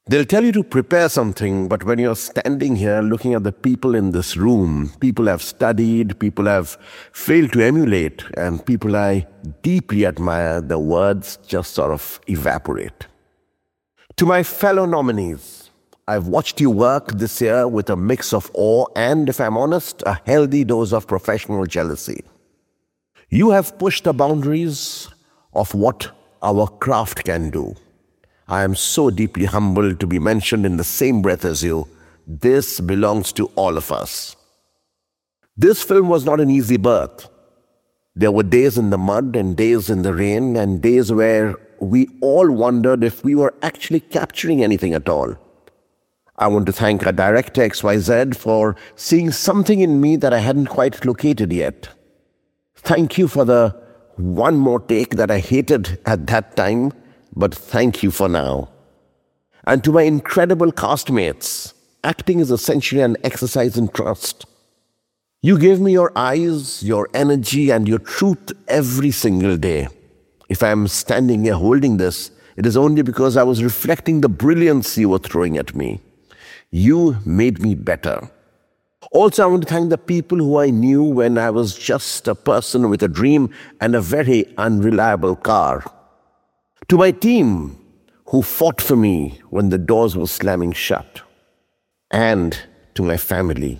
They'll tell you to prepare something, but when you're standing here looking at the people in this room, people have studied, people have failed to emulate, and people I deeply admire, the words just sort of evaporate. To my fellow nominees, I've watched you work this year with a mix of awe and, if I'm honest, a healthy dose of professional jealousy. You have pushed the boundaries of what our craft can do. I am so deeply humbled to be mentioned in the same breath as you. This belongs to all of us. This film was not an easy birth. There were days in the mud and days in the rain and days where we all wondered if we were actually capturing anything at all. I want to thank our director XYZ for seeing something in me that I hadn't quite located yet. Thank you for the one more take that I hated at that time, but thank you for now. And to my incredible castmates, acting is essentially an exercise in trust. You give me your eyes, your energy, and your truth every single day. If I'm standing here holding this, it is only because I was reflecting the brilliance you were throwing at me. You made me better. Also, I want to thank the people who I knew when I was just a person with a dream and a very unreliable car. To my team, who fought for me when the doors were slamming shut. And to my family.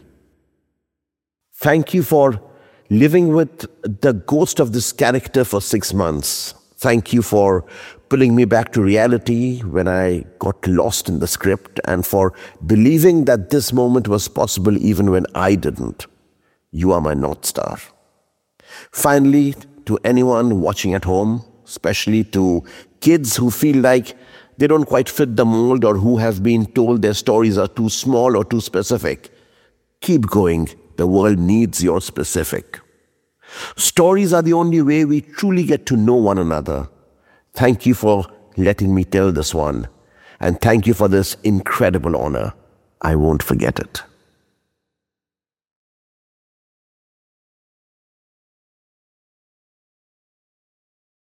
Thank you for living with the ghost of this character for 6 months. Thank you for pulling me back to reality when I got lost in the script and for believing that this moment was possible even when I didn't. You are my North Star. Finally, to anyone watching at home, especially to kids who feel like they don't quite fit the mold or who have been told their stories are too small or too specific, keep going. The world needs your specific. Stories are the only way we truly get to know one another. Thank you for letting me tell this one. And thank you for this incredible honor. I won't forget it.